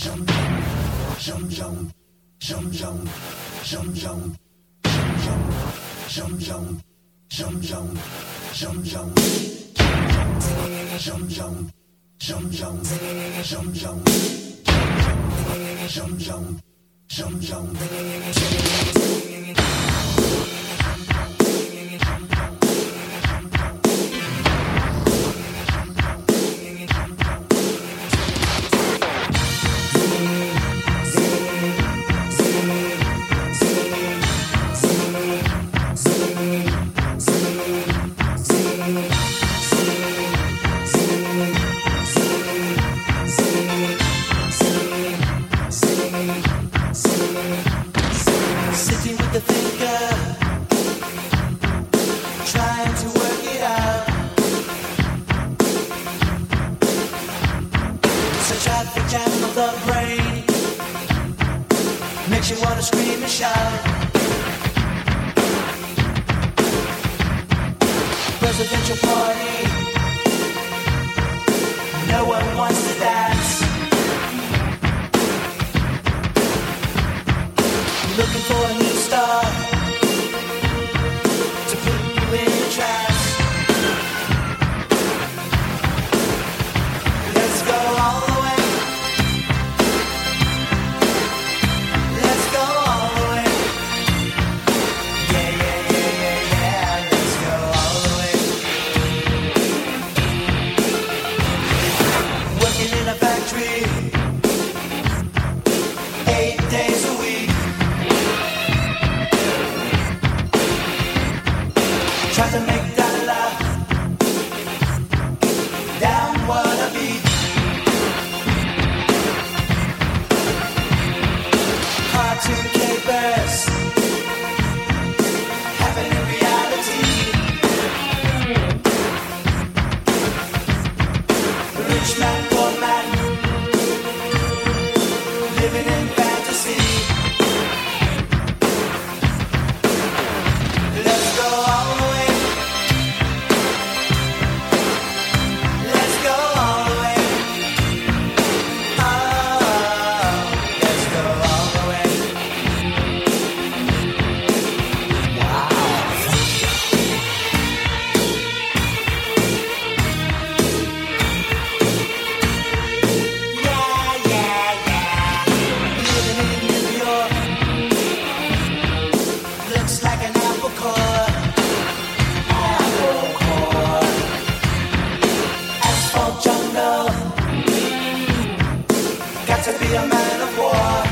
Sitting with the thinker, trying to work it out. It's a traffic jam of the brain, makes you wanna scream and shout. Presidential party, no one wants to dance. Looking for a new star to put you in a trance. Let's go all the way. Let's go all the way. Yeah, yeah, yeah, yeah, yeah. Let's go all the way. Working in a factory 8 days a week. Try to make that laugh down what I beat. Cartoon capers happen in reality. Rich man, poor man, living in fantasy. Let's go all the way. Let's go all the way. Oh, let's go all the way. Wow. Yeah, yeah, yeah. Living in New York looks like an apple core. Apple core. Asphalt jungle. Got to be a man of war.